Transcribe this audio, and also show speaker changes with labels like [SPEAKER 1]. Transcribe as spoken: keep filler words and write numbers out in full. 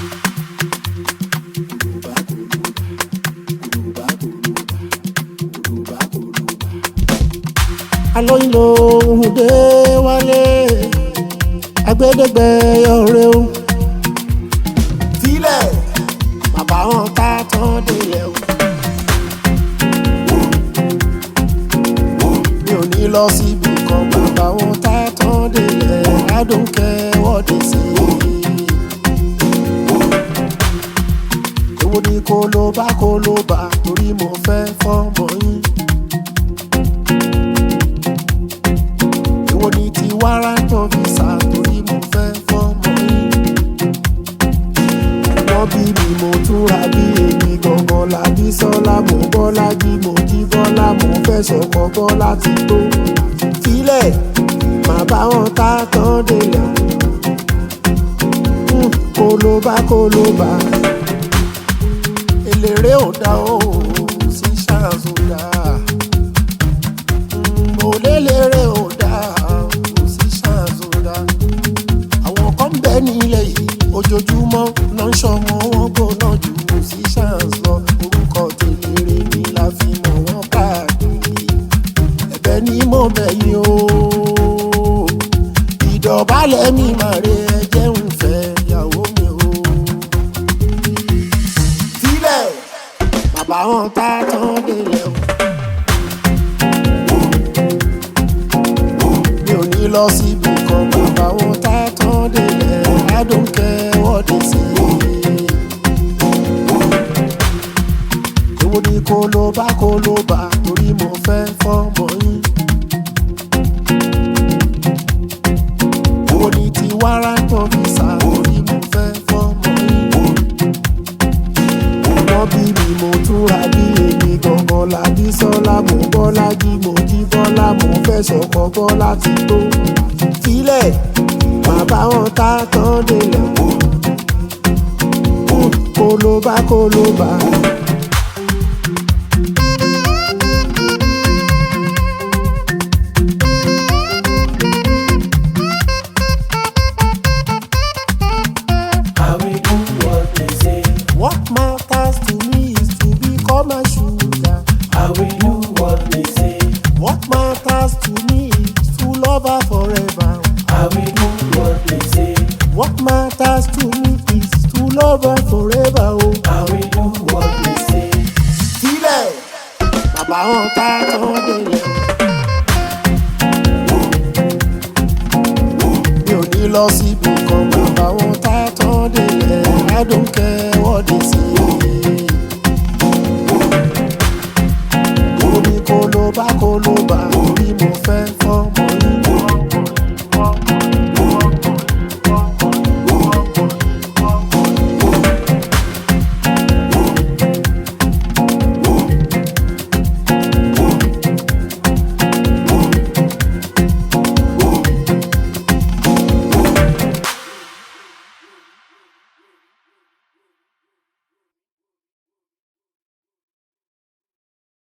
[SPEAKER 1] alóyin lòun dé wálé agbẹ́dẹ́gbẹ́ ọ̀rẹ́ o filẹ̀ bàbá wọn ká tán délẹ̀ o mi ò ní lọ síbi kan bàbá wọn ká tán délẹ̀ I don't care what they say. èwo ni kó ló bá kó ló bá torí mo fẹ́ fọ́mọ yín. èwo ni ti warrant of visa torí mo fẹ́ fọ́mọ yín. wọ́n bí mi mo túnra bí èmi gangan làbí sọ́lá mo bọ́lá jí mo jí bọ́lá mo fẹ́ sọ̀kọ̀ bọ́lá ti tó. filẹ̀ má bá wọn ká tán délẹ̀ kó ló bá kó ló bá eléré ò dá o sí ṣáàzù dá mo léléré ò dá o sí ṣáàzù dá àwọn kan bẹ nílẹ̀ yìí ojoojúmọ́ náà ń ṣọmọ wọn gbóná jù kò sí ṣáàzù lọ orúkọ tèléré ni la fi mọ̀ wọ́n káàkiri ẹ̀bẹ̀ ni mo bẹ̀ yín o ìdọ̀bálẹ̀ mi máa re ẹjẹ́ ń fẹ́ ìyàwó mi o. filẹ̀ bàbá wọn tá tán délẹ̀ o mi ò ní lọ síbi kan bàbá wọn tá tán délẹ̀ I don't care what they say. èwo ni kó ló bá kó ló bá torí mo fẹ́ fọ́mọ yín. èwo ni ti warrant of visa torí mo fẹ́ fọ́mọ yín. wọ́n bí mi mo túnra bí èmi gangan làbí sọ́lá mo bọ́lá jí mo jí bọ́lá mo fẹ́ sọ̀kọ̀ bọ́lá ti tó. filẹ̀ má bá wọn ká tán délẹ̀ kó ló bá kó ló bá. What matters to me is to become a sugar.
[SPEAKER 2] I will do what they say.
[SPEAKER 1] What matters to me is to love her forever.
[SPEAKER 2] I will do what they say.
[SPEAKER 1] What matters to me is to love her forever. Oh,
[SPEAKER 2] I will do what they say.
[SPEAKER 1] filẹ̀ bàbá wọn ká tán délẹ̀ mi ò ní lọ síbi kan bàbá wọn ká tán délẹ̀ I don't care what they say. èwo ni kó ló bá kó ló bá torí mo fẹ́ fọ́